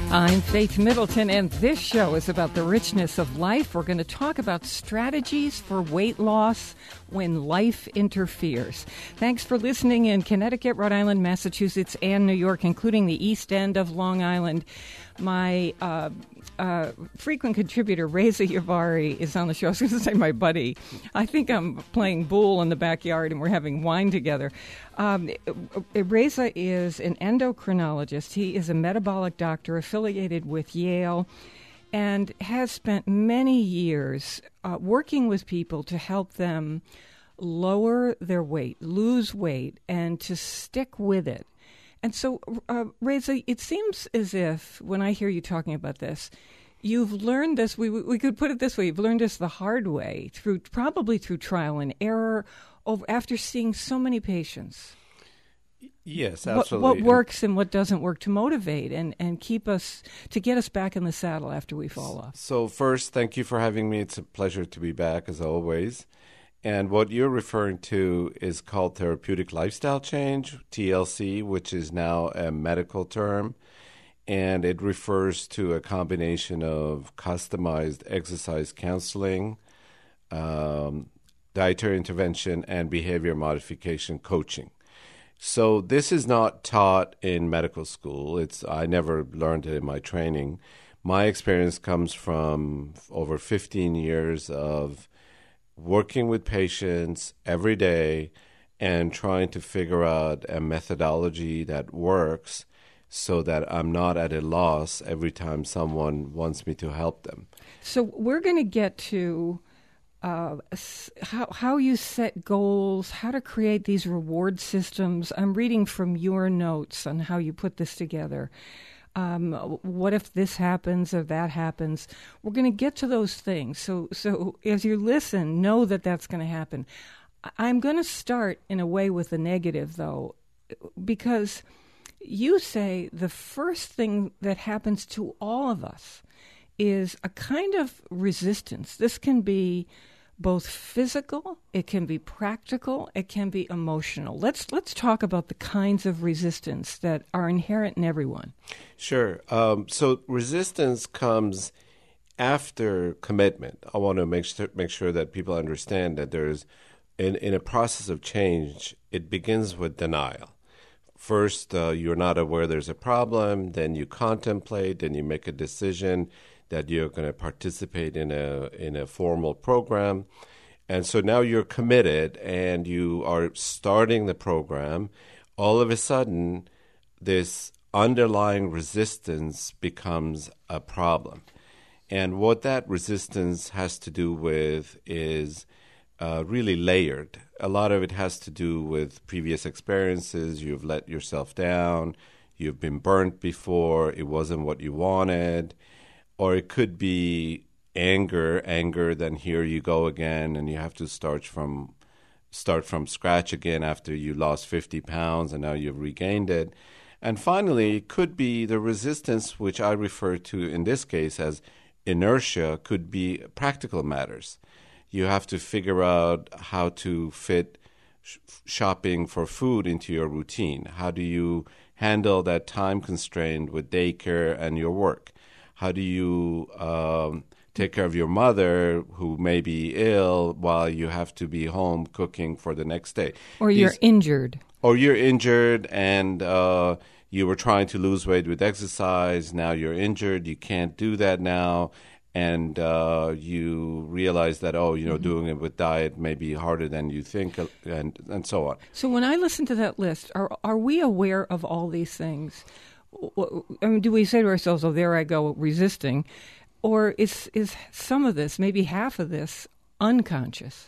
I'm Faith Middleton, and this show is about the richness of life. We're going to talk about strategies for weight loss when life interferes. Thanks for listening in Connecticut, Rhode Island, Massachusetts, and New York, including the East End of Long Island. My frequent contributor, Reza Yavari, is on the show. I was going to say my buddy. I think I'm playing pool in the backyard and we're having wine together. Reza is an endocrinologist. He is a metabolic doctor affiliated with Yale and has spent many years working with people to help them lower their weight, lose weight, and to stick with it. And so, Reza, it seems as if when I hear you talking about this, you've learned this, we could put it this way, you've learned this the hard way, probably through trial and error, after seeing so many patients. Yes, absolutely. What works and what doesn't work to motivate and to get us back in the saddle after we fall off. So first, thank you for having me. It's a pleasure to be back, as always. And what you're referring to is called therapeutic lifestyle change, TLC, which is now a medical term. And it refers to a combination of customized exercise counseling, dietary intervention, and behavior modification coaching. So this is not taught in medical school. I never learned it in my training. My experience comes from over 15 years of working with patients every day and trying to figure out a methodology that works so that I'm not at a loss every time someone wants me to help them. So we're going to get to how you set goals, how to create these reward systems. I'm reading from your notes on how you put this together. What if this happens or that happens? We're going to get to those things. So as you listen, know that that's going to happen. I'm going to start in a way with the negative, though, because you say the first thing that happens to all of us is a kind of resistance. This can be both physical, it can be practical, it can be emotional. Let's talk about the kinds of resistance that are inherent in everyone. Sure. So resistance comes after commitment. I want to make sure that people understand that there's, in a process of change, it begins with denial. First, you're not aware there's a problem, then you contemplate, then you make a decision that you're going to participate in a formal program. And so now you're committed and you are starting the program. All of a sudden, this underlying resistance becomes a problem. And what that resistance has to do with is really layered. A lot of it has to do with previous experiences. You've let yourself down. You've been burnt before. It wasn't what you wanted. Or it could be anger, then here you go again, and you have to start from scratch again after you lost 50 pounds and now you've regained it. And finally, it could be the resistance, which I refer to in this case as inertia, could be practical matters. You have to figure out how to fit shopping for food into your routine. How do you handle that time constraint with daycare and your work? How do you take care of your mother who may be ill while you have to be home cooking for the next day? Or you're injured. Or you're injured and you were trying to lose weight with exercise. Now you're injured. You can't do that now. And you realize that, doing it with diet may be harder than you think, and so on. So when I listen to that list, are we aware of all these things? I mean, do we say to ourselves, oh, there I go, resisting? Or is some of this, maybe half of this, unconscious?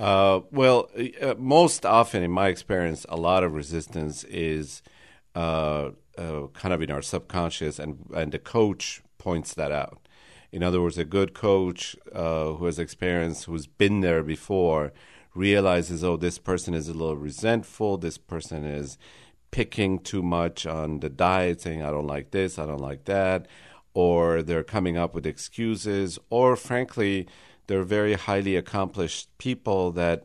Most often, in my experience, a lot of resistance is kind of in our subconscious, and the coach points that out. In other words, a good coach who has experience, who's been there before, realizes, oh, this person is a little resentful, this person is picking too much on the diet, saying, I don't like this, I don't like that, or they're coming up with excuses, or frankly, they're very highly accomplished people that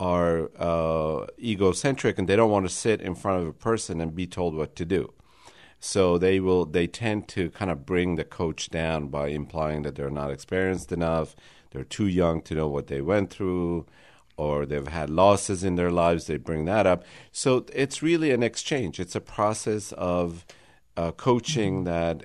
are egocentric and they don't want to sit in front of a person and be told what to do. So they tend to kind of bring the coach down by implying that they're not experienced enough, they're too young to know what they went through, or they've had losses in their lives. They bring that up. So it's really an exchange. It's a process of coaching that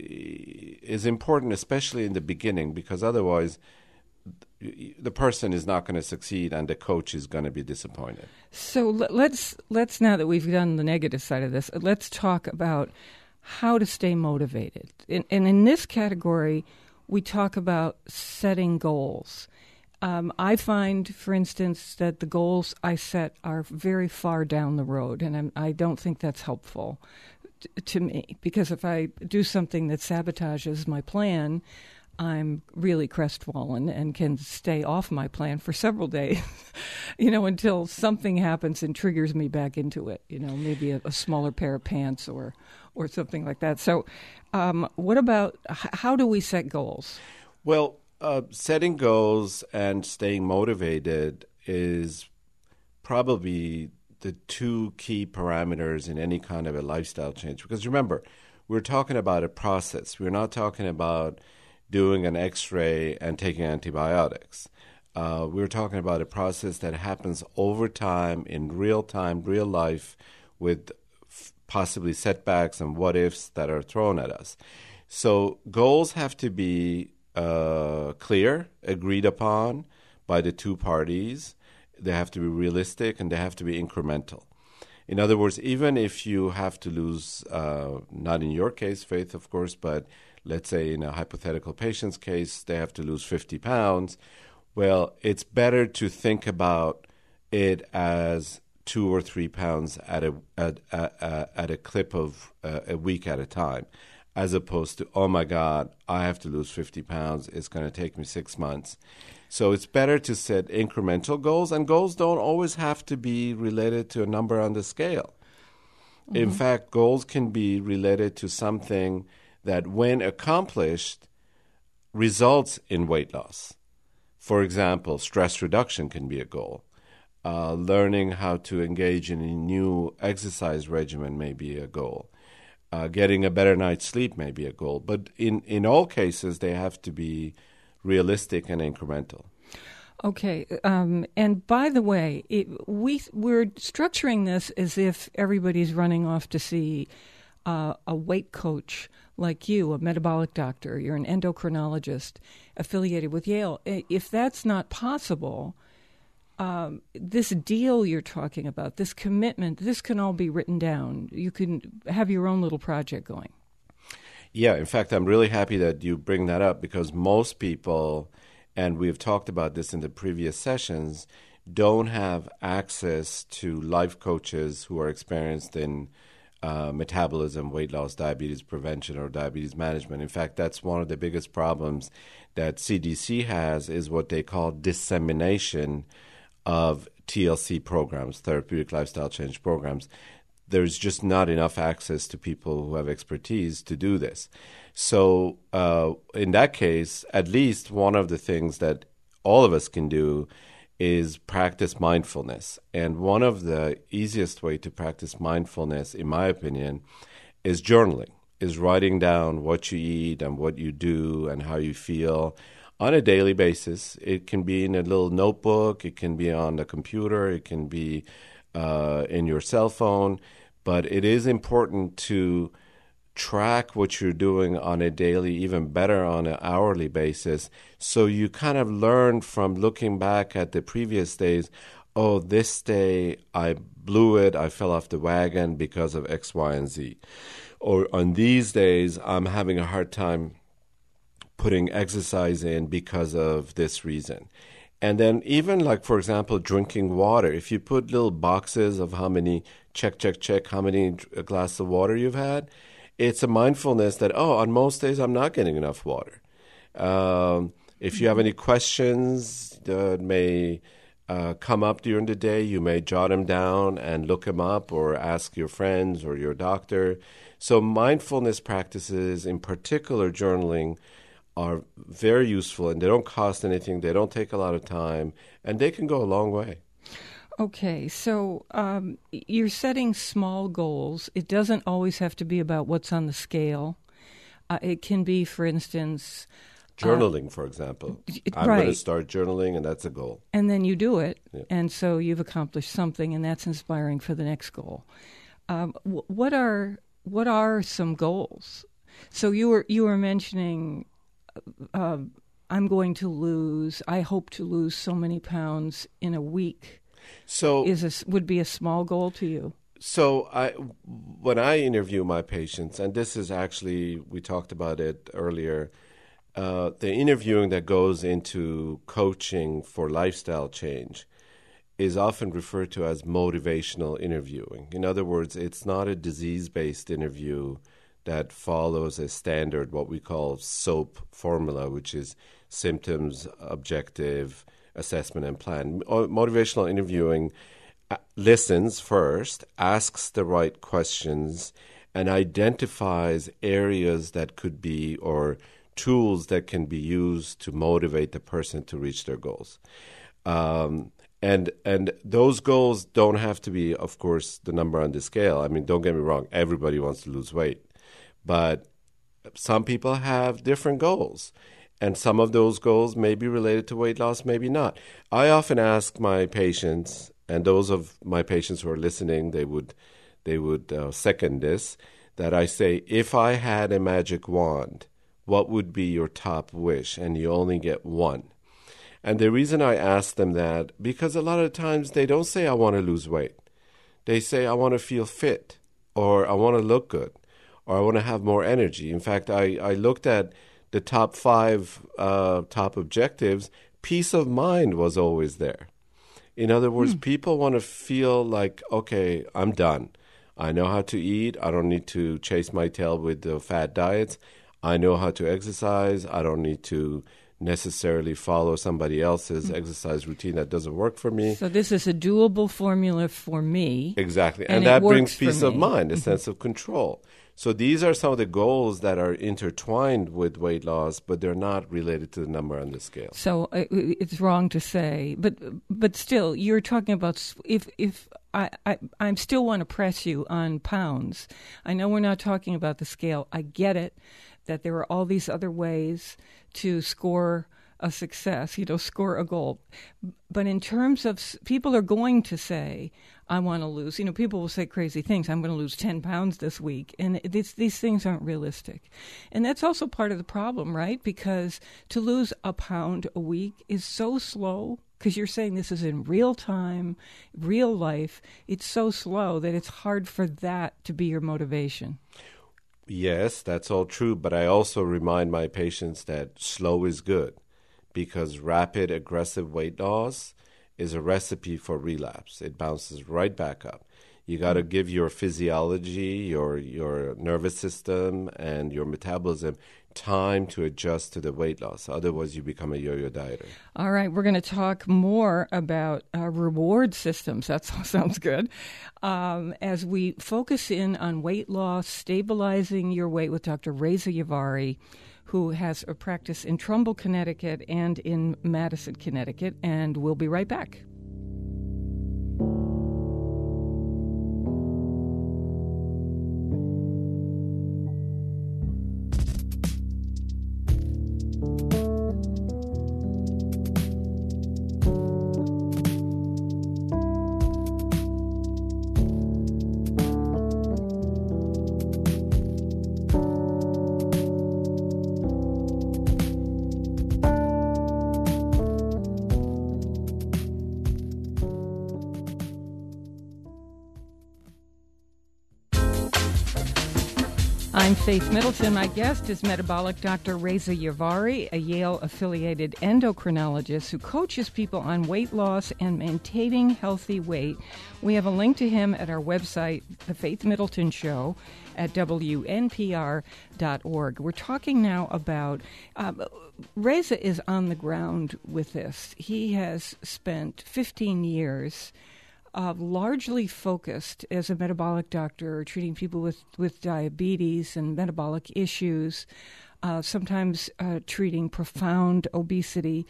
is important, especially in the beginning, because otherwise the person is not going to succeed and the coach is going to be disappointed. So let's now that we've done the negative side of this, let's talk about how to stay motivated. And in this category, we talk about setting goals. I find, for instance, that the goals I set are very far down the road, and I don't think that's helpful to me, because if I do something that sabotages my plan, I'm really crestfallen and can stay off my plan for several days, until something happens and triggers me back into it, maybe a smaller pair of pants or something like that. So what about, how do we set goals? Well, setting goals and staying motivated is probably the two key parameters in any kind of a lifestyle change. Because remember, we're talking about a process. We're not talking about doing an X-ray and taking antibiotics. We're talking about a process that happens over time, in real time, real life, with possibly setbacks and what-ifs that are thrown at us. So goals have to be clear, agreed upon by the two parties. They have to be realistic, and they have to be incremental. In other words, even if you have to lose, not in your case, Faith, of course, but let's say in a hypothetical patient's case, they have to lose 50 pounds. Well, it's better to think about it as 2 or 3 pounds at a clip of a week at a time, as opposed to, oh my God, I have to lose 50 pounds. It's going to take me 6 months. So it's better to set incremental goals, and goals don't always have to be related to a number on the scale. Mm-hmm. In fact, goals can be related to something that, when accomplished, results in weight loss. For example, stress reduction can be a goal. Learning how to engage in a new exercise regimen may be a goal. Getting a better night's sleep may be a goal. But in all cases, they have to be realistic and incremental. Okay. And by the way, we're structuring this as if everybody's running off to see a weight coach like you, a metabolic doctor. You're an endocrinologist affiliated with Yale. If that's not possible, this deal you're talking about, this commitment, this can all be written down. You can have your own little project going. Yeah, in fact, I'm really happy that you bring that up, because most people, and we've talked about this in the previous sessions, don't have access to life coaches who are experienced in metabolism, weight loss, diabetes prevention, or diabetes management. In fact, that's one of the biggest problems that CDC has, is what they call dissemination of TLC programs, therapeutic lifestyle change programs. There's just not enough access to people who have expertise to do this. So in that case, at least one of the things that all of us can do is practice mindfulness. And one of the easiest way to practice mindfulness, in my opinion, is journaling, is writing down what you eat and what you do and how you feel on a daily basis. It can be in a little notebook, it can be on the computer, it can be in your cell phone. But it is important to track what you're doing on a daily, even better on an hourly basis, so you kind of learn from looking back at the previous days, oh, this day I blew it, I fell off the wagon because of X, Y, and Z. Or on these days, I'm having a hard time putting exercise in because of this reason. And then even like, for example, drinking water. If you put little boxes of how many, check, how many glasses of water you've had, it's a mindfulness that, on most days I'm not getting enough water. If you have any questions that may come up during the day, you may jot them down and look them up, or ask your friends or your doctor. So mindfulness practices, in particular journaling, are very useful, and they don't cost anything. They don't take a lot of time, and they can go a long way. Okay, so you're setting small goals. It doesn't always have to be about what's on the scale. It can be, for instance, journaling, for example. I'm right. going to start journaling, and that's a goal. And then you do it, Yeah. and so you've accomplished something, and that's inspiring for the next goal. What are some goals? So you were mentioning, I hope to lose so many pounds in a week. So would be a small goal to you? So when I interview my patients, and this is actually, we talked about it earlier, the interviewing that goes into coaching for lifestyle change is often referred to as motivational interviewing. In other words, it's not a disease-based interview that follows a standard, what we call SOAP formula, which is symptoms, objective, assessment, and plan. Motivational interviewing listens first, asks the right questions, and identifies areas that could be, or tools that can be used to motivate the person to reach their goals. And those goals don't have to be, of course, the number on the scale. I mean, don't get me wrong, everybody wants to lose weight. But some people have different goals. And some of those goals may be related to weight loss, maybe not. I often ask my patients, and those of my patients who are listening, they would second this, that I say, if I had a magic wand, what would be your top wish? And you only get one. And the reason I ask them that, because a lot of times they don't say, I want to lose weight. They say, I want to feel fit, or I want to look good, or I want to have more energy. In fact, I looked at the top 5 top objectives. Peace of mind was always there. In other words, people want to feel like, okay, I'm done. I know how to eat. I don't need to chase my tail with the fad diets. I know how to exercise. I don't need to necessarily follow somebody else's exercise routine that doesn't work for me. So this is a doable formula for me. Exactly. And that brings peace of mind, a sense of control. So these are some of the goals that are intertwined with weight loss, but they're not related to the number on the scale. So it's wrong to say, but still, you're talking about if I still want to press you on pounds. I know we're not talking about the scale. I get it, that there are all these other ways to score a success, score a goal. But in terms of, people are going to say, I want to lose, people will say crazy things. I'm going to lose 10 pounds this week. And these things aren't realistic. And that's also part of the problem, right? Because to lose a pound a week is so slow, because you're saying this is in real time, real life. It's so slow that it's hard for that to be your motivation. Yes, that's all true. But I also remind my patients that slow is good, because rapid, aggressive weight loss is a recipe for relapse. It bounces right back up. You got to give your physiology, your nervous system, and your metabolism time to adjust to the weight loss. Otherwise, you become a yo-yo dieter. All right, we're going to talk more about reward systems. That sounds good. As we focus in on weight loss, stabilizing your weight with Dr. Reza Yavari, who has a practice in Trumbull, Connecticut, and in Madison, Connecticut. And we'll be right back. I'm Faith Middleton. My guest is metabolic Dr. Reza Yavari, a Yale-affiliated endocrinologist who coaches people on weight loss and maintaining healthy weight. We have a link to him at our website, The Faith Middleton Show, at WNPR.org. We're talking now about, Reza is on the ground with this. He has spent 15 years largely focused as a metabolic doctor, treating people with diabetes and metabolic issues, sometimes treating profound obesity.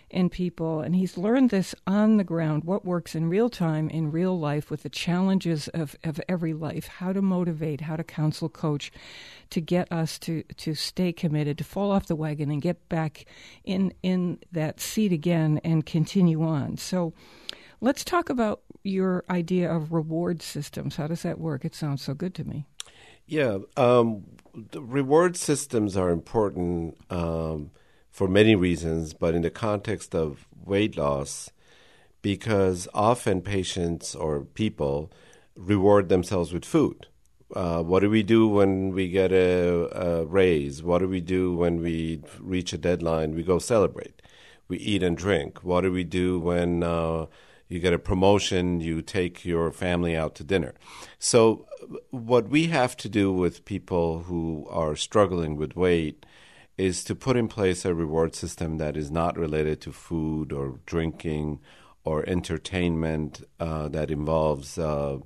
in people, and he's learned this on the ground, what works in real time, in real life, with the challenges of every life, how to motivate, how to counsel, coach, to get us to stay committed, to fall off the wagon and get back in that seat again and continue on. So let's talk about your idea of reward systems. How does that work? It sounds so good to me. Yeah, the reward systems are important for many reasons, but in the context of weight loss, because often patients or people reward themselves with food. What do we do when we get a raise? What do we do when we reach a deadline? We go celebrate. We eat and drink. What do we do when you get a promotion? You take your family out to dinner. So what we have to do with people who are struggling with weight is to put in place a reward system that is not related to food or drinking or entertainment that involves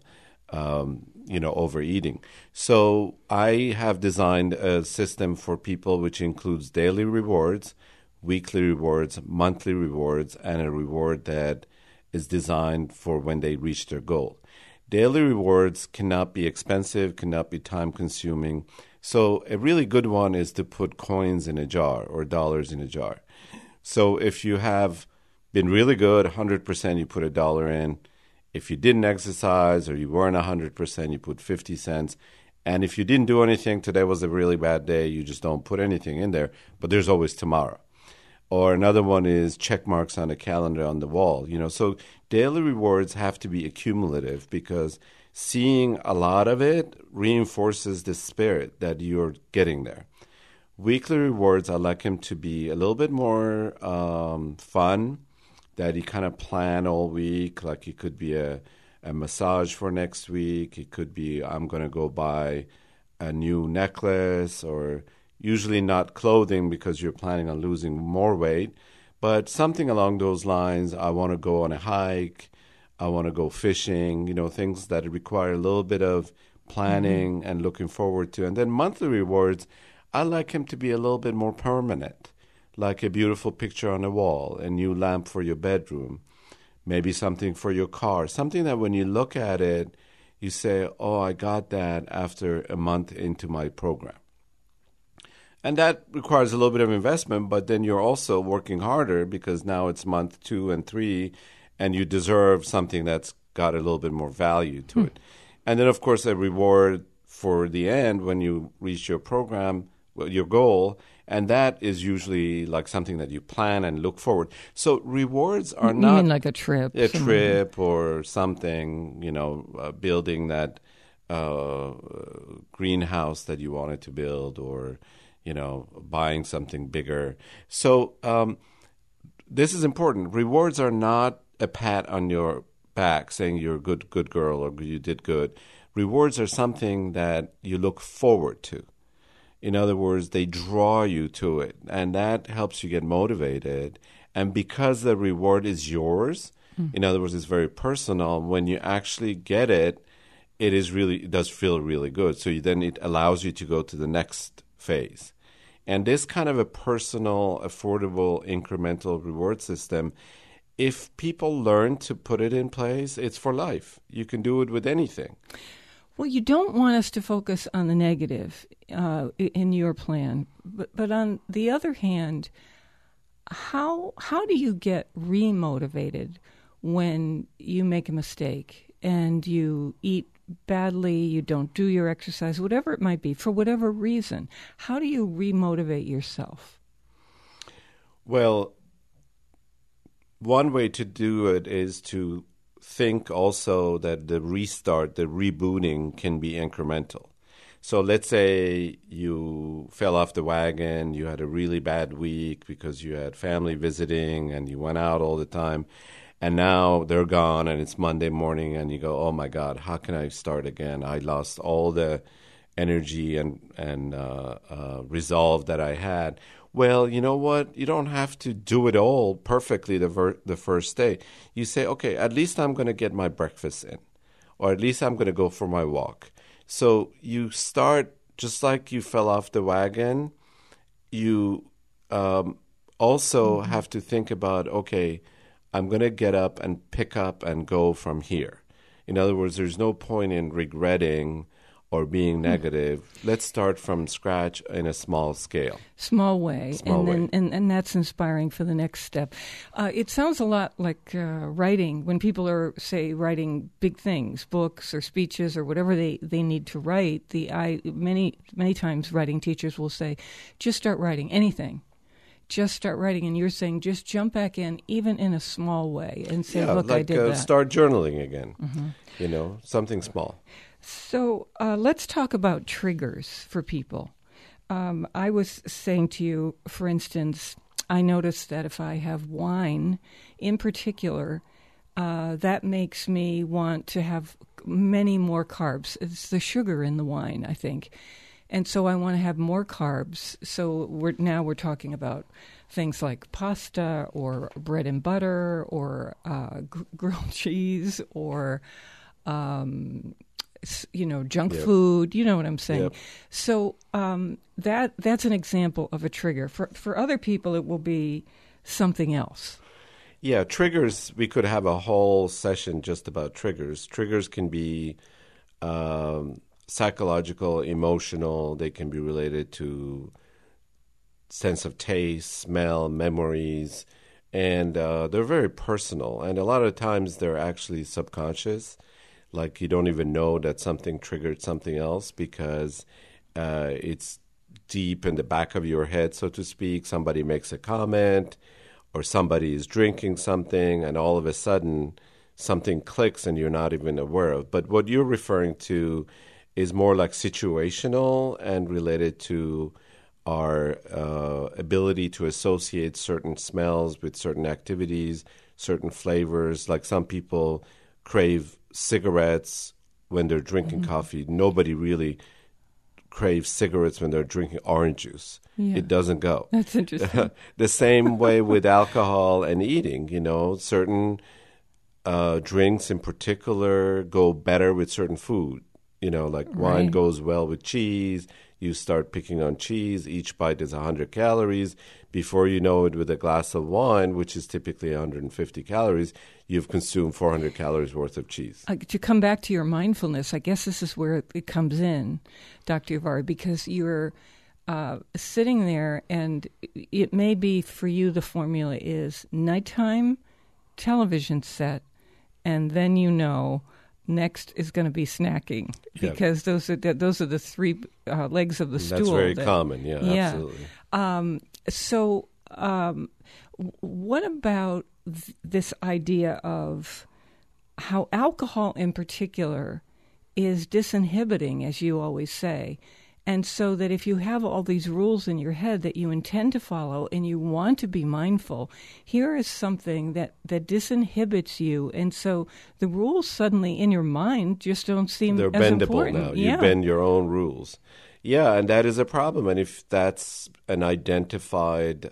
overeating. So I have designed a system for people which includes daily rewards, weekly rewards, monthly rewards, and a reward that is designed for when they reach their goal. Daily rewards cannot be expensive, cannot be time-consuming. So a really good one is to put coins in a jar or dollars in a jar. So if you have been really good, 100%, you put $1 in. If you didn't exercise or you weren't 100%, you put 50 cents. And if you didn't do anything, today was a really bad day, you just don't put anything in there, but there's always tomorrow. Or another one is check marks on a calendar on the wall. So daily rewards have to be accumulative because seeing a lot of it reinforces the spirit that you're getting there. Weekly rewards, I like them to be a little bit more fun, that you kind of plan all week. Like it could be a massage for next week. It could be I'm going to go buy a new necklace, or usually not clothing because you're planning on losing more weight, but something along those lines. I want to go on a hike. I want to go fishing, things that require a little bit of planning and looking forward to. And then monthly rewards, I like them to be a little bit more permanent, like a beautiful picture on a wall, a new lamp for your bedroom, maybe something for your car, something that when you look at it, you say, oh, I got that after a month into my program. And that requires a little bit of investment, but then you're also working harder because now it's month 2 and 3, and you deserve something that's got a little bit more value to it. And then, of course, a reward for the end when you reach your program, your goal, and that is usually like something that you plan and look forward. So rewards are not... You mean like a trip? A trip or something, building that greenhouse that you wanted to build, or, buying something bigger. So this is important. Rewards are not a pat on your back saying you're a good girl or you did good. Rewards are something that you look forward to. In other words, they draw you to it, and that helps you get motivated. And because the reward is yours, in other words, it's very personal, when you actually get it, it does feel really good. So then it allows you to go to the next phase. And this kind of a personal, affordable, incremental reward system, if people learn to put it in place, it's for life. You can do it with anything. Well, you don't want us to focus on the negative in your plan. But on the other hand, how do you get remotivated when you make a mistake and you eat badly, you don't do your exercise, whatever it might be, for whatever reason? How do you remotivate yourself? Well, one way to do it is to think also that the restart, the rebooting can be incremental. So let's say you fell off the wagon, you had a really bad week because you had family visiting and you went out all the time, and now they're gone and it's Monday morning and you go, oh my God, how can I start again? I lost all the energy and resolve that I had. Well, you know what? You don't have to do it all perfectly the first day. You say, okay, at least I'm going to get my breakfast in, or at least I'm going to go for my walk. So you start just like you fell off the wagon. You also have to think about, okay, I'm going to get up and pick up and go from here. In other words, there's no point in regretting or being negative. Let's start from scratch in a small scale. Small way. And that's inspiring for the next step. It sounds a lot like writing. When people are, say, writing big things, books or speeches or whatever they need to write, many times writing teachers will say, just start writing anything. Just start writing. And you're saying just jump back in, even in a small way, and say, look, like, I did that. Start journaling again, something small. So let's talk about triggers for people. I was saying to you, for instance, I noticed that if I have wine in particular, that makes me want to have many more carbs. It's the sugar in the wine, I think. And so I want to have more carbs. So we're talking about things like pasta or bread and butter or grilled cheese or junk food. You know what I'm saying? Yep. So that's an example of a trigger. For other people, it will be something else. Yeah, triggers, we could have a whole session just about triggers. Triggers can be psychological, emotional. They can be related to sense of taste, smell, memories, and they're very personal. And a lot of times they're actually subconscious. Like you don't even know that something triggered something else because it's deep in the back of your head, so to speak. Somebody makes a comment or somebody is drinking something and all of a sudden something clicks and you're not even aware of. But what you're referring to is more like situational and related to our ability to associate certain smells with certain activities, certain flavors. Like some people crave cigarettes when they're drinking coffee. Nobody really craves cigarettes when they're drinking orange juice. Yeah. It doesn't go. That's interesting. The same way with alcohol and eating. Certain drinks in particular go better with certain food. Like wine goes well with cheese. You start picking on cheese. Each bite is 100 calories. Before you know it, with a glass of wine, which is typically 150 calories, you've consumed 400 calories worth of cheese. To come back to your mindfulness, I guess this is where it comes in, Dr. Yavari, because you're sitting there and it may be for you the formula is nighttime, television set, and then next is going to be snacking because those are the three legs of the stool. That's very common. Yeah, absolutely. So what about this idea of how alcohol in particular is disinhibiting, as you always say, and so that if you have all these rules in your head that you intend to follow and you want to be mindful, here is something that disinhibits you. And so the rules suddenly in your mind just don't seem They're as bendable important. now. You bend your own rules. Yeah, and that is a problem. And if that's an identified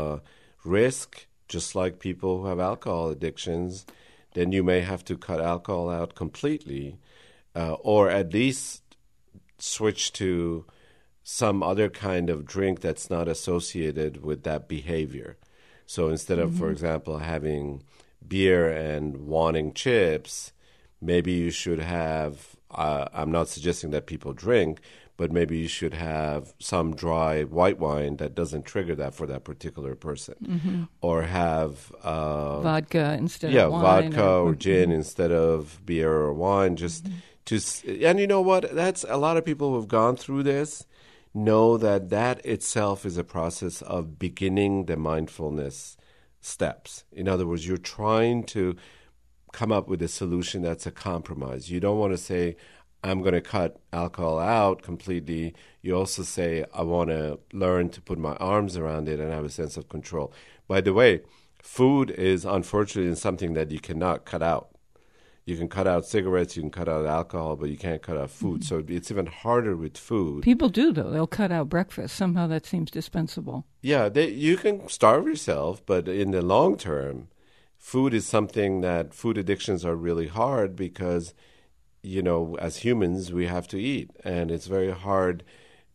risk, just like people who have alcohol addictions, then you may have to cut alcohol out completely or at least switch to some other kind of drink that's not associated with that behavior. So instead of, for example, having beer and wanting chips, maybe you should have, I'm not suggesting that people drink, but maybe you should have some dry white wine that doesn't trigger that for that particular person. Or have vodka instead of wine. Vodka or gin instead of beer or wine. And you know what? That's a lot of people who've gone through this know that itself is a process of beginning the mindfulness steps. In other words, you're trying to come up with a solution that's a compromise. You don't want to say, I'm going to cut alcohol out completely. You also say, I want to learn to put my arms around it and have a sense of control. By the way, food is unfortunately something that you cannot cut out. You can cut out cigarettes, you can cut out alcohol, but you can't cut out food. So it's even harder with food. People do, though. They'll cut out breakfast. Somehow that seems dispensable. Yeah, you can starve yourself, but in the long term, food is something that food addictions are really hard because, as humans, we have to eat. And it's very hard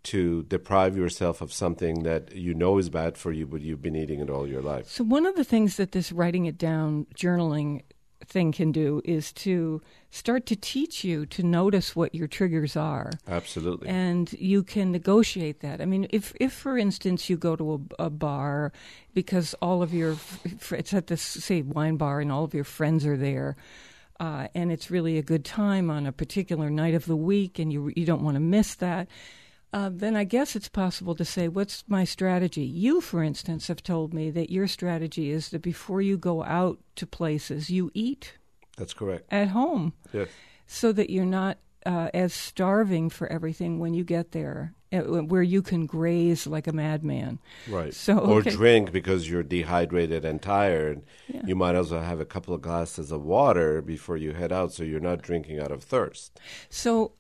to deprive yourself of something that you know is bad for you, but you've been eating it all your life. So one of the things that this writing it down, journaling thing can do is to start to teach you to notice what your triggers are. Absolutely. And you can negotiate that. I mean, if for instance, you go to a bar because all of your, it's at this, say, wine bar and all of your friends are there, and it's really a good time on a particular night of the week and you don't want to miss that, then I guess it's possible to say, what's my strategy? You, for instance, have told me that your strategy is that before you go out to places, you eat. That's correct. At home. Yes. So that you're not as starving for everything when you get there, where you can graze like a madman. Right. So, or drink because you're dehydrated and tired. Yeah. You might also have a couple of glasses of water before you head out, so you're not drinking out of thirst. So,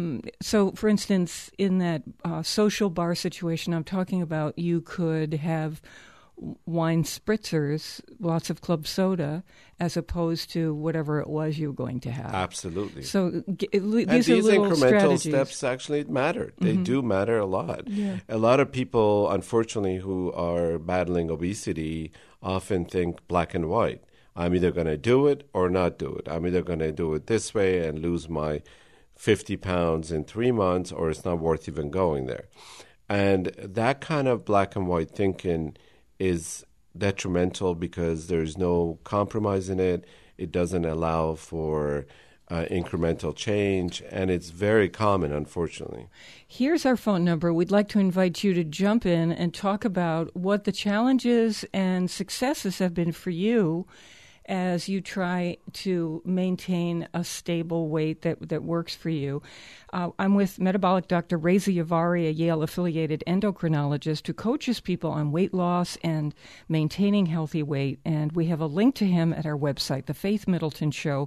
for instance, in that social bar situation I'm talking about, you could have wine spritzers, lots of club soda, as opposed to whatever it was you were going to have. Absolutely. So these are these little incremental strategies. steps actually matter. They do matter a lot. Yeah. A lot of people, unfortunately, who are battling obesity often think black and white. I'm either going to do it or not do it. I'm either going to do it this way and lose my 50 pounds in 3 months, or it's not worth even going there. And that kind of black and white thinking is detrimental because there's no compromise in it. It doesn't allow for incremental change, and it's very common, unfortunately. Here's our phone number. We'd like to invite you to jump in and talk about what the challenges and successes have been for you as you try to maintain a stable weight that works for you. I'm with metabolic Dr. Reza Yavari, a Yale-affiliated endocrinologist who coaches people on weight loss and maintaining healthy weight. And we have a link to him at our website, The Faith Middleton Show,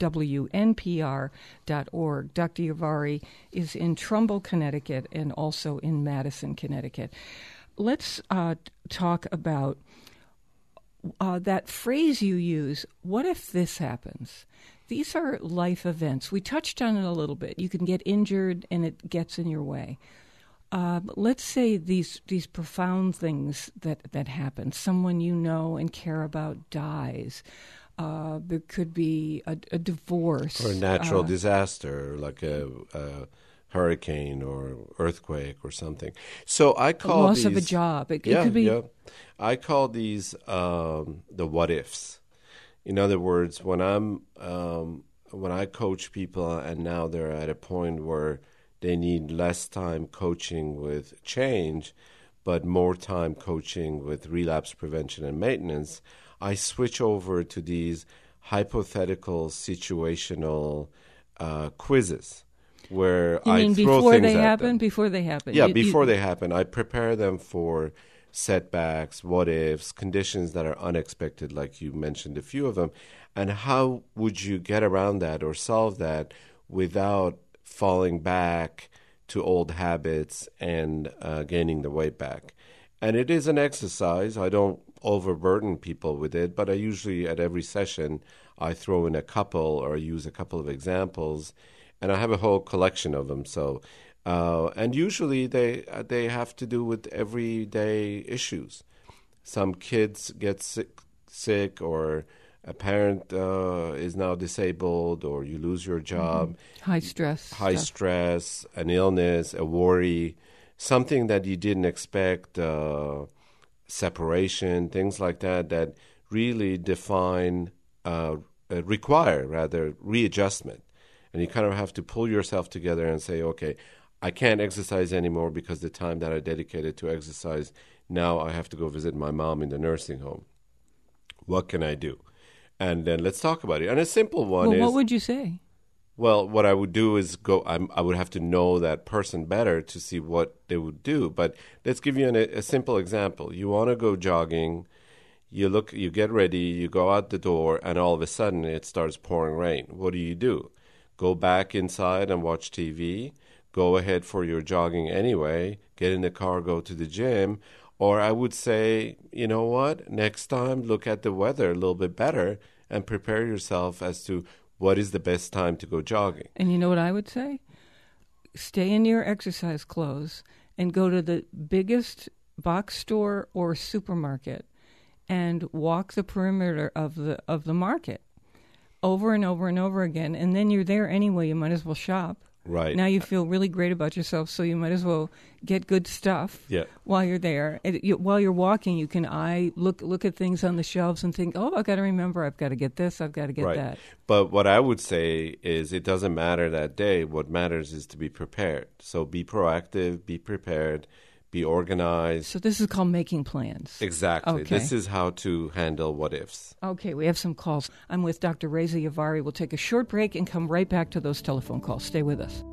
WNPR.org. Dr. Yavari is in Trumbull, Connecticut, and also in Madison, Connecticut. Let's talk about that phrase you use, what if this happens? These are life events. We touched on it a little bit. You can get injured and it gets in your way. Let's say these profound things that happen. Someone you know and care about dies. There could be a divorce. Or a natural disaster, like a hurricane or earthquake or something. So I call loss these, of a job. It could be. Yeah. I call these the what ifs. In other words, when I coach people and now they're at a point where they need less time coaching with change, but more time coaching with relapse prevention and maintenance, I switch over to these hypothetical situational quizzes. Where you mean I throw before things they at happen? them. Before they happen? Yeah, before they happen. I prepare them for setbacks, what ifs, conditions that are unexpected, like you mentioned a few of them. And how would you get around that or solve that without falling back to old habits and gaining the weight back? And it is an exercise. I don't overburden people with it, but I usually, at every session, I throw in a couple or use a couple of examples. And I have a whole collection of them. So, and usually they have to do with everyday issues. Some kids get sick, or a parent is now disabled, or you lose your job. High stress, an illness, a worry, something that you didn't expect, separation, things like that really require readjustment. And you kind of have to pull yourself together and say, okay, I can't exercise anymore because the time that I dedicated to exercise, now I have to go visit my mom in the nursing home. What can I do? And then let's talk about it. And a simple one is... Well, what would you say? Well, what I would do is I would have to know that person better to see what they would do. But let's give you a simple example. You want to go jogging. You get ready, you go out the door, and all of a sudden it starts pouring rain. What do? Go back inside and watch TV, go ahead for your jogging anyway, get in the car, go to the gym. Or I would say, you know what, next time look at the weather a little bit better and prepare yourself as to what is the best time to go jogging. And you know what I would say? Stay in your exercise clothes and go to the biggest box store or supermarket and walk the perimeter of the market over and over and over again, and then you're there anyway. You might as well shop. Right. Now you feel really great about yourself, so you might as well get good stuff while you're there. While you're walking, you can look at things on the shelves and think, oh, I've got to remember, I've got to get this, I've got to get that. But what I would say is it doesn't matter that day. What matters is to be prepared. So be proactive, be prepared, be organized. So this is called making plans. Exactly. Okay. This is how to handle what ifs. Okay, we have some calls. I'm with Dr. Reza Yavari. We'll take a short break and come right back to those telephone calls. Stay with us.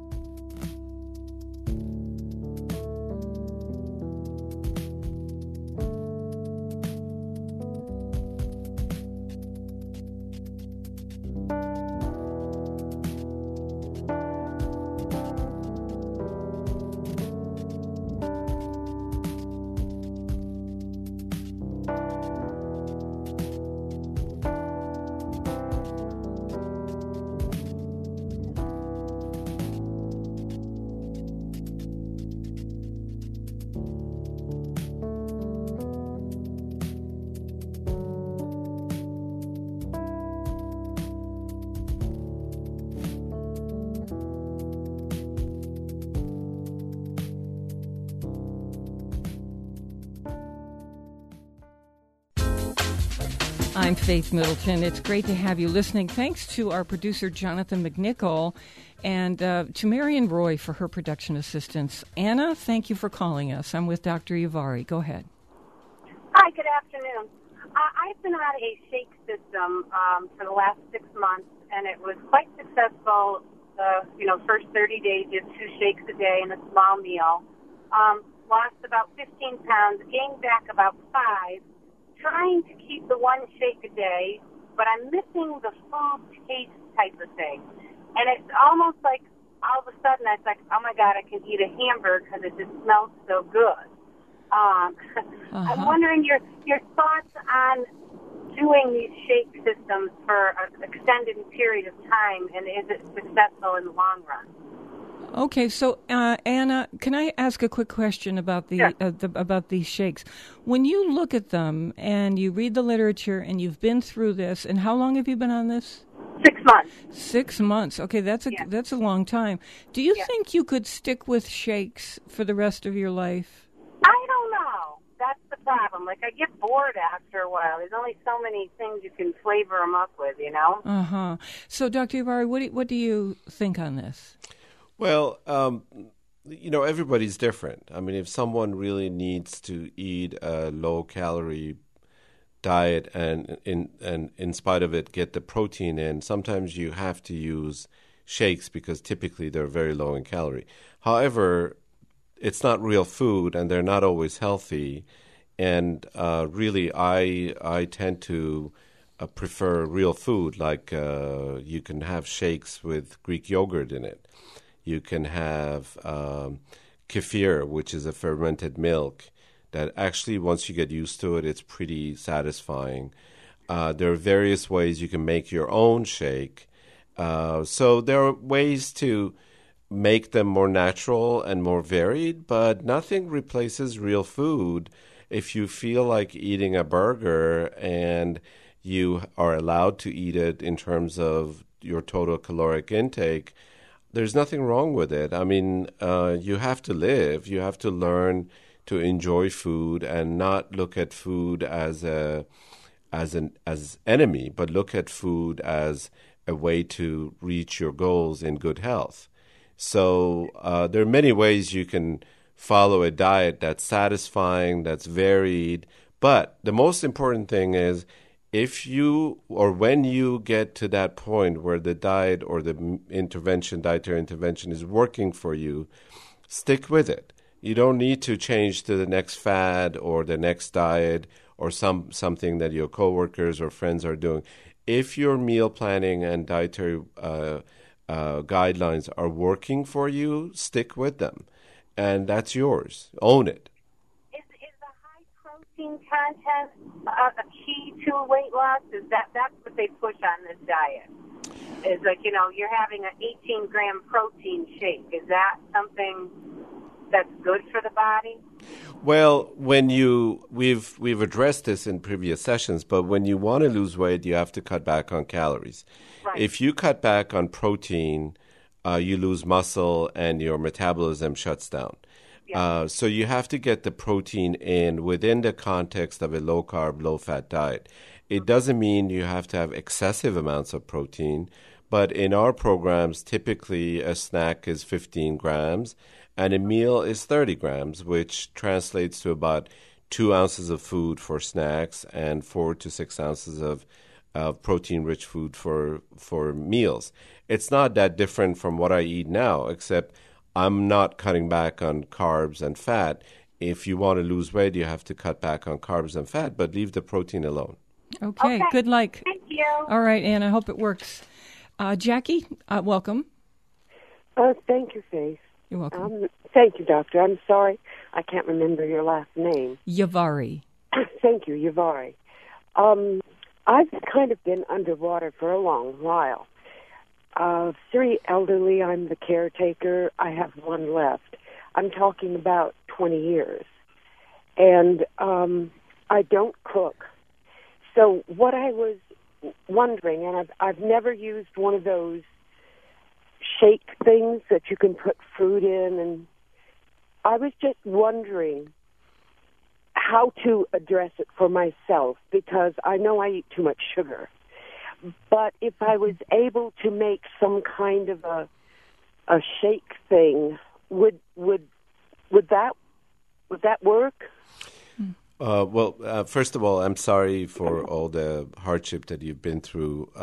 I'm Faith Middleton. It's great to have you listening. Thanks to our producer, Jonathan McNichol, and to Marion Roy for her production assistance. Anna, thank you for calling us. I'm with Dr. Yavari. Go ahead. Hi, good afternoon. I've been on a shake system for the last 6 months, and it was quite successful. First 30 days, you have 2 shakes a day and a small meal. Lost about 15 pounds, gained back about 5. Trying to keep the 1 shake a day, but I'm missing the food taste type of thing. And it's almost like all of a sudden it's like, oh my God, I can eat a hamburger because it just smells so good. I'm wondering your thoughts on doing these shake systems for an extended period of time, and is it successful in the long run? Okay, so Anna, can I ask a quick question about about these shakes? When you look at them and you read the literature and you've been through this, and how long have you been on this? 6 months. 6 months. Okay, that's a long time. Do you think you could stick with shakes for the rest of your life? I don't know. That's the problem. Like, I get bored after a while. There's only so many things you can flavor them up with, you know? So, Dr. Yavari, what do you think on this? Well, everybody's different. I mean, if someone really needs to eat a low-calorie diet and in spite of it get the protein in, sometimes you have to use shakes because typically they're very low in calorie. However, it's not real food and they're not always healthy. And really, I tend to prefer real food, like you can have shakes with Greek yogurt in it. You can have kefir, which is a fermented milk that actually, once you get used to it, it's pretty satisfying. There are various ways you can make your own shake. So there are ways to make them more natural and more varied, but nothing replaces real food. If you feel like eating a burger and you are allowed to eat it in terms of your total caloric intake, there's nothing wrong with it. I mean, you have to live. You have to learn to enjoy food and not look at food as enemy, but look at food as a way to reach your goals in good health. So there are many ways you can follow a diet that's satisfying, that's varied. But the most important thing is, if you or when you get to that point where the diet or the dietary intervention is working for you, stick with it. You don't need to change to the next fad or the next diet or something that your coworkers or friends are doing. If your meal planning and dietary guidelines are working for you, stick with them. And that's yours. Own it. Is the high protein content a key to weight loss? That's what they push on this diet? Is like, you're having an 18-gram protein shake. Is that something that's good for the body? Well, we've addressed this in previous sessions, but when you want to lose weight, you have to cut back on calories. Right. If you cut back on protein, you lose muscle and your metabolism shuts down. Yeah. So you have to get the protein in within the context of a low-carb, low-fat diet. It doesn't mean you have to have excessive amounts of protein, but in our programs, typically a snack is 15 grams and a meal is 30 grams, which translates to about 2 ounces of food for snacks and 4 to 6 ounces of protein-rich food for meals. It's not that different from what I eat now, except I'm not cutting back on carbs and fat. If you want to lose weight, you have to cut back on carbs and fat, but leave the protein alone. Okay, good luck. Thank you. All right, Ann, I hope it works. Jackie, welcome. Thank you, Faith. You're welcome. Thank you, Doctor. I'm sorry I can't remember your last name. Yavari. Thank you, Yavari. I've kind of been underwater for a long while. 3 elderly, I'm the caretaker. I have 1 left. I'm talking about 20 years. And I don't cook. So what I was wondering, and I've never used one of those shake things that you can put fruit in, and I was just wondering how to address it for myself, because I know I eat too much sugar. But if I was able to make some kind of a shake thing, would that work? Well, first of all, I'm sorry for all the hardship that you've been through.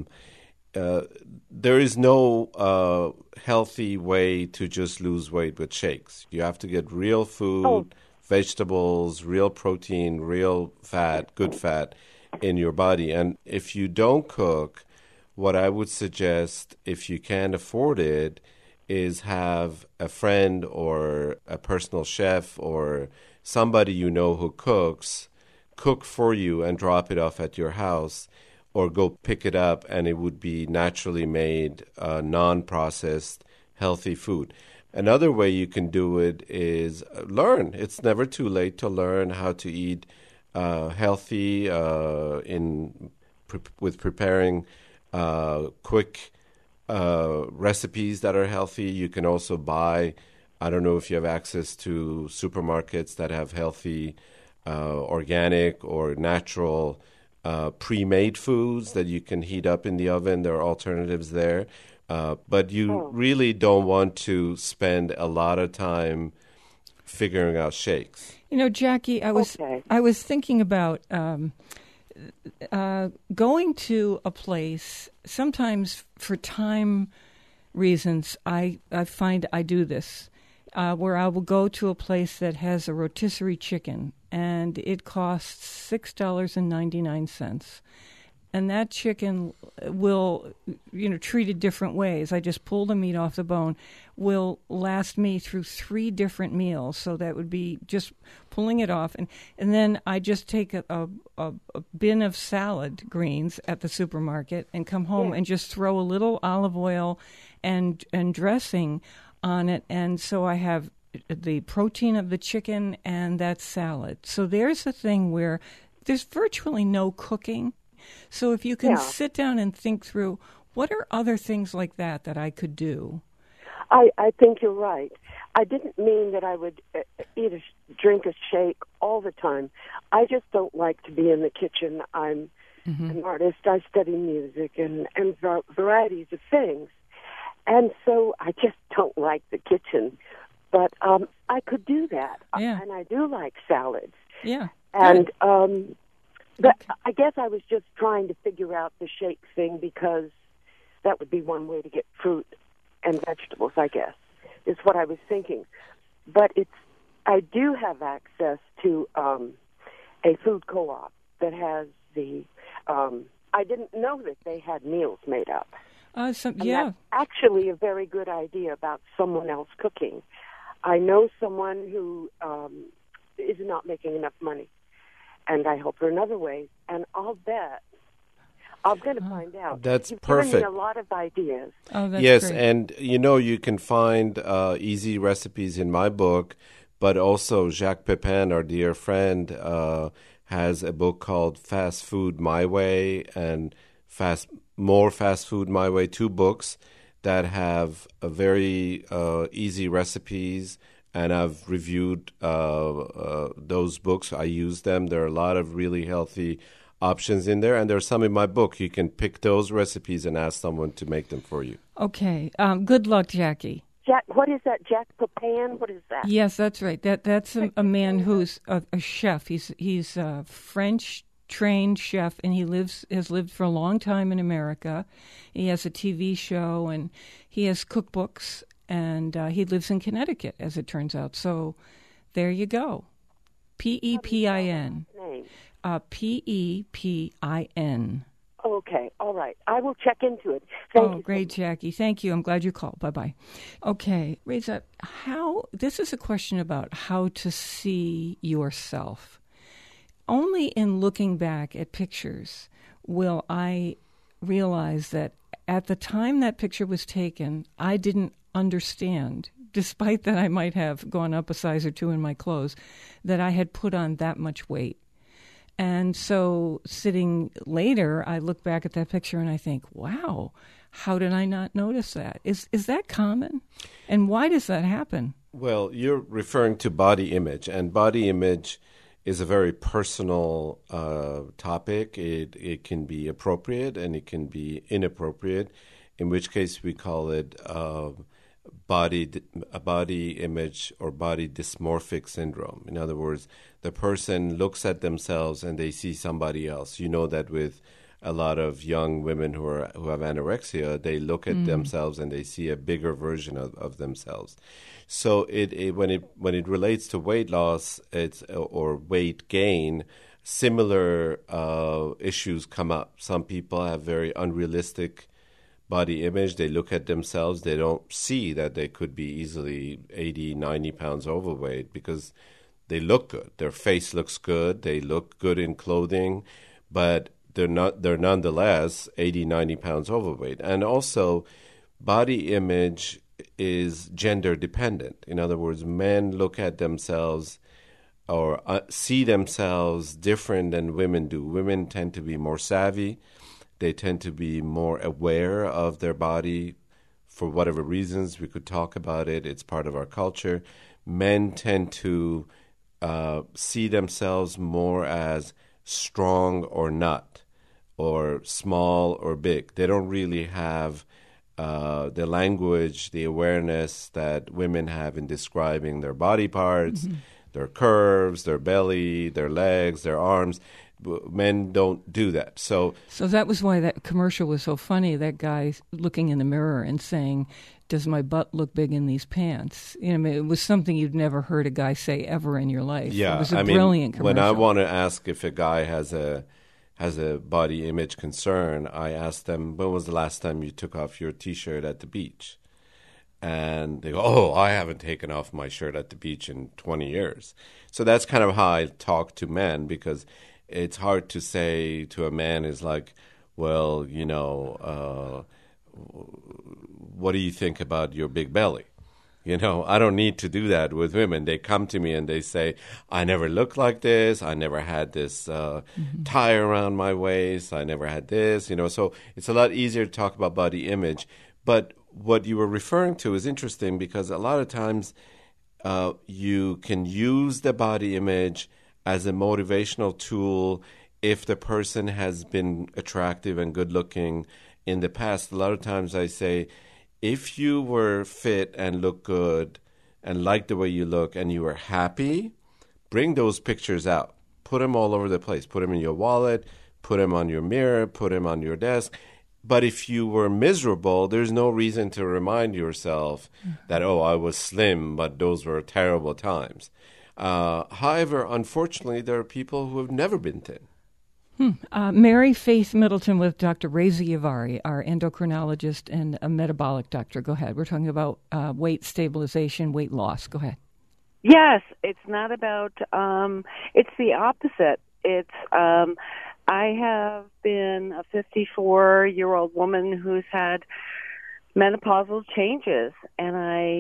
There is no healthy way to just lose weight with shakes. You have to get real food, vegetables, real protein, real fat, good fat in your body. And if you don't cook, what I would suggest, if you can't afford it, is have a friend or a personal chef or somebody you know who cooks, cook for you and drop it off at your house, or go pick it up and it would be naturally made, non-processed, healthy food. Another way you can do it is learn. It's never too late to learn how to eat healthy with preparing quick recipes that are healthy. You can also buy, I don't know if you have access to supermarkets that have healthy, organic or natural pre-made foods that you can heat up in the oven. There are alternatives there. But you really don't want to spend a lot of time figuring out shakes. You know, Jackie, I was thinking about going to a place. Sometimes for time reasons, I find I do this, where I will go to a place that has a rotisserie chicken, and it costs $6.99. And that chicken will, treated different ways. I just pull the meat off the bone, will last me through 3 different meals. So that would be just pulling it off. And then I just take a bin of salad greens at the supermarket and come home and just throw a little olive oil and dressing on it. And so I have the protein of the chicken and that salad. So there's a thing where there's virtually no cooking. So if you can sit down and think through, what are other things like that I could do? I think you're right. I didn't mean that I would drink a shake all the time. I just don't like to be in the kitchen. I'm an artist. I study music and varieties of things. And so I just don't like the kitchen. But I could do that. Yeah. And I do like salads. Yeah. And but I guess I was just trying to figure out the shake thing, because that would be one way to get fruit and vegetables, I guess, is what I was thinking. But I do have access to a food co-op that has I didn't know that they had meals made up. That's actually a very good idea about someone else cooking. I know someone who is not making enough money, and I help her in other ways. And I'll bet I'm going to find out. That's You've perfect. given me a lot of ideas. Oh, that's Yes, great. and you can find easy recipes in my book, but also Jacques Pepin, our dear friend, has a book called Fast Food My Way and More Fast Food My Way, 2 books that have a very easy recipes, and I've reviewed those books. I use them. There are a lot of really healthy options in there, and there's some in my book. You can pick those recipes and ask someone to make them for you. Okay. Good luck, Jackie. Jack, what is that? Jack Pepin? What is that? Yes, that's right. That's a man who's a chef. He's a French trained chef, and he has lived for a long time in America. He has a TV show, and he has cookbooks, and he lives in Connecticut, as it turns out. So there you go. Pepin. Name. Pepin. Okay, all right. I will check into it. Thank you. Great, Jackie. Thank you. I'm glad you called. Bye-bye. Okay, Reza, this is a question about how to see yourself. Only in looking back at pictures will I realize that at the time that picture was taken, I didn't understand, despite that I might have gone up a size or 2 in my clothes, that I had put on that much weight. And so sitting later, I look back at that picture and I think, wow, how did I not notice that? Is that common? And why does that happen? Well, you're referring to body image, and body image is a very personal topic. It can be appropriate and it can be inappropriate, in which case we call it a body image or body dysmorphic syndrome. In other words, the person looks at themselves and they see somebody else. You know that with a lot of young women who have anorexia, they look at themselves and they see a bigger version of themselves. So when it relates to weight loss, or weight gain, similar issues come up. Some people have very unrealistic body image. They look at themselves. They don't see that they could be easily 80, 90 pounds overweight because they look good. Their face looks good. They look good in clothing, but they're nonetheless 80, 90 pounds overweight. And also, body image is gender dependent. In other words, men look at themselves or see themselves different than women do. Women tend to be more savvy. They tend to be more aware of their body for whatever reasons. We could talk about it. It's part of our culture. Men tend to see themselves more as strong or not, or small or big. They don't really have the language, the awareness that women have in describing their body parts, their curves, their belly, their legs, their arms. Men don't do that. So that was why that commercial was so funny, that guy looking in the mirror and saying, does my butt look big in these pants? You know, it was something you'd never heard a guy say ever in your life. Yeah, it was a brilliant commercial. When I want to ask if a guy has a body image concern, I ask them, when was the last time you took off your T-shirt at the beach? And they go, oh, I haven't taken off my shirt at the beach in 20 years. So that's kind of how I talk to men, because it's hard to say to a man is like, well, you know, what do you think about your big belly? You know, I don't need to do that with women. They come to me and they say, I never looked like this. I never had this tie around my waist. I never had this, you know. So it's a lot easier to talk about body image. But what you were referring to is interesting, because a lot of times you can use the body image as a motivational tool if the person has been attractive and good-looking in the past. A lot of times I say, if you were fit and look good and like the way you look and you were happy, bring those pictures out. Put them all over the place. Put them in your wallet, put them on your mirror, put them on your desk. But if you were miserable, there's no reason to remind yourself that, oh, I was slim, but those were terrible times. However, unfortunately, there are people who have never been thin. Mary Faith Middleton with Dr. Reza Yavari, our endocrinologist and a metabolic doctor. Go ahead. We're talking about weight stabilization, weight loss. Go ahead. Yes, it's not about, it's the opposite. It's, I have been a 54-year-old woman who's had menopausal changes, and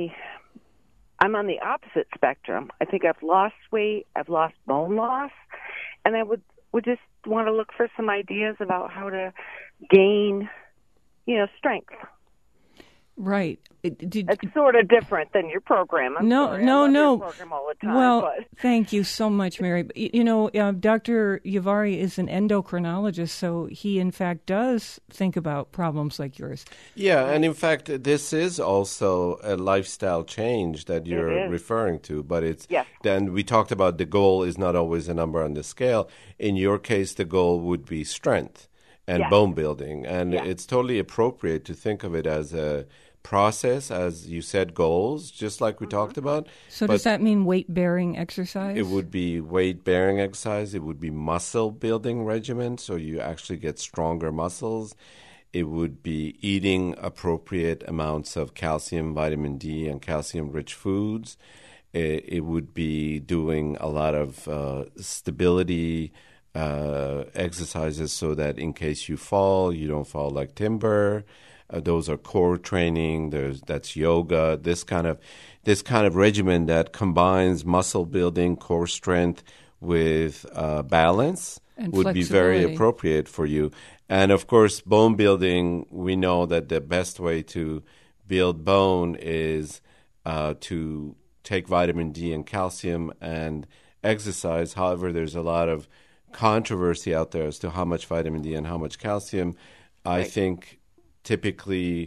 I'm on the opposite spectrum. I think I've lost weight, I've lost bone loss, and I would just want to look for some ideas about how to gain, strength. Right. It's sort of different than your program. No. Your program all the time, well, but. Thank you so much, Mary. Dr. Yavari is an endocrinologist, so he, in fact, does think about problems like yours. Yeah, and in fact, this is also a lifestyle change that you're referring to, but it's then we talked about the goal is not always a number on the scale. In your case, the goal would be strength and bone building, and it's totally appropriate to think of it as a process, as you said, goals, just like we talked about. So does that mean weight-bearing exercise? It would be weight-bearing exercise. It would be muscle-building regimen, so you actually get stronger muscles. It would be eating appropriate amounts of calcium, vitamin D, and calcium-rich foods. It would be doing a lot of stability exercises so that in case you fall, you don't fall like timber. Those are core training. That's yoga. This kind of regimen that combines muscle building, core strength with balance and would be very appropriate for you. And of course, bone building. We know that the best way to build bone is to take vitamin D and calcium and exercise. However, there's a lot of controversy out there as to how much vitamin D and how much calcium. I think typically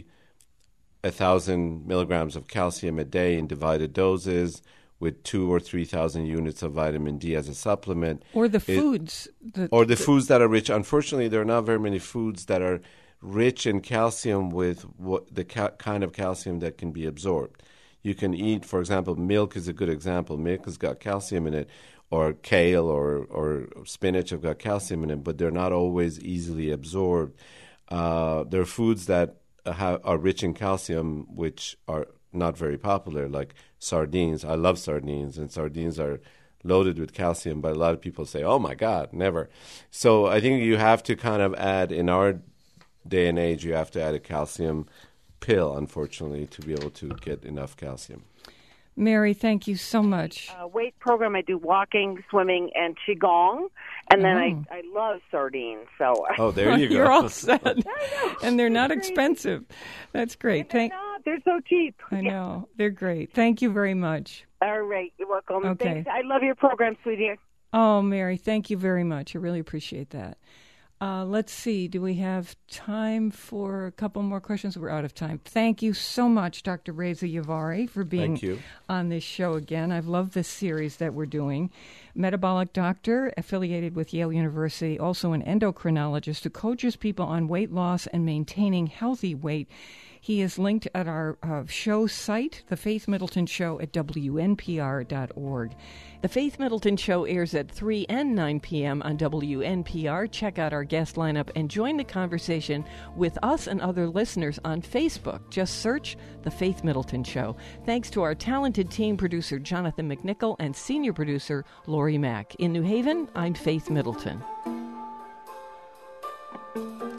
1,000 milligrams of calcium a day in divided doses with 2,000 or 3,000 units of vitamin D as a supplement. Or the foods. The foods that are rich. Unfortunately, there are not very many foods that are rich in calcium with the kind of calcium that can be absorbed. You can eat, for example, milk is a good example. Milk has got calcium in it, or kale or spinach have got calcium in it, but they're not always easily absorbed. There are foods that are rich in calcium, which are not very popular, like sardines. I love sardines, and sardines are loaded with calcium, but a lot of people say, oh, my God, never. So I think you have to kind of add, in our day and age, you have to add a calcium pill, unfortunately, to be able to get enough calcium. Mary, thank you so much. Weight program, I do walking, swimming, and Qigong. And then I love sardines. So there you go. You're all set. And they're not expensive. That's great. They're so cheap. I know. They're great. Thank you very much. All right. You're welcome. Okay. Thanks. I love your program, sweetie. Oh, Mary, thank you very much. I really appreciate that. Let's see. Do we have time for a couple more questions? We're out of time. Thank you so much, Dr. Reza Yavari, for being on this show again. I've loved this series that we're doing. Metabolic doctor, affiliated with Yale University, also an endocrinologist who coaches people on weight loss and maintaining healthy weight. He is linked at our show site, The Faith Middleton Show, at WNPR.org. The Faith Middleton Show airs at 3 and 9 p.m. on WNPR. Check out our guest lineup and join the conversation with us and other listeners on Facebook. Just search The Faith Middleton Show. Thanks to our talented team producer, Jonathan McNichol, and senior producer, Lori Mack. In New Haven, I'm Faith Middleton.